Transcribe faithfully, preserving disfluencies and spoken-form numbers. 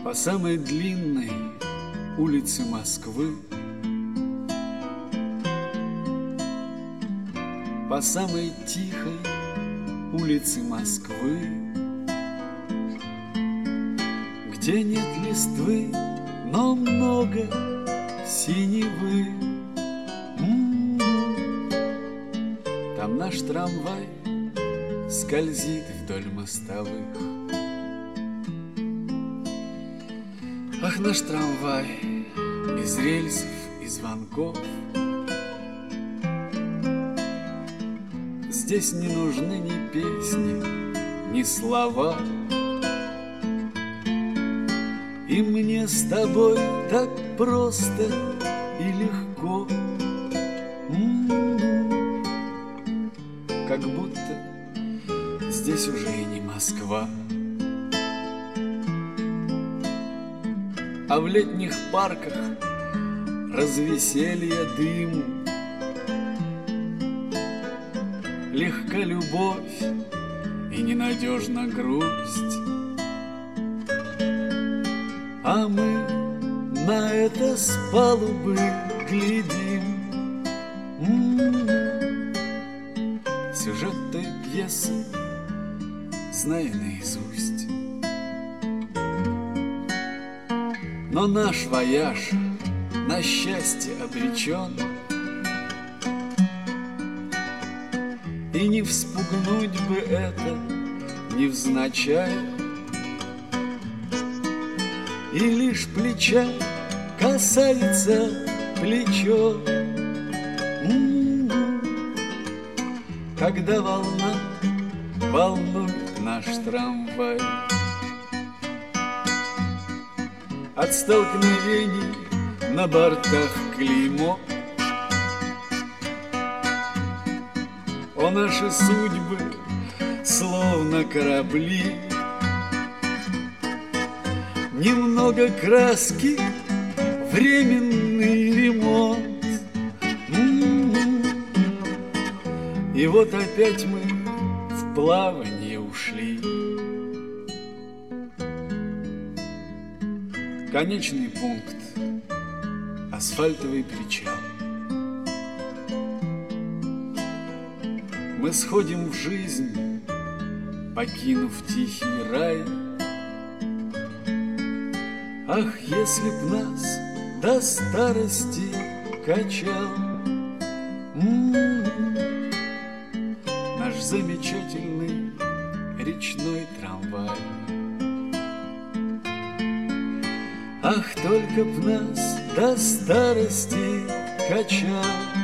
По самой длинной улице Москвы, по самой тихой улице Москвы, где нет листвы, но много синевы. М-м-м. Там наш трамвай скользит вдоль мостовых. Ах, наш трамвай без рельсов и звонков. Здесь не нужны ни песни, ни слова. И мне с тобой так просто и легко, м-м-м. Как будто здесь уже и не Москва. А в летних парках развеселье дым, легка любовь и ненадежна грусть. А мы на это с палубы глядим. М-м-м. Сюжет той пьесы знаю наизусть. Но наш вояж на счастье обречен, и не вспугнуть бы это невзначай. И лишь плеча касается плечо, м-м-м. Когда волна волнует наш трамвай. От столкновений на бортах клеймо. О, наши судьбы словно корабли. Немного краски, временный ремонт. М-м-м. И вот опять мы в плавание ушли. Конечный пункт — асфальтовый причал. Мы сходим в жизнь, покинув тихий рай. Ах, если б нас до старости качал м-м-м, наш замечательный речной трамвай. Ах, только б нас до старости качал.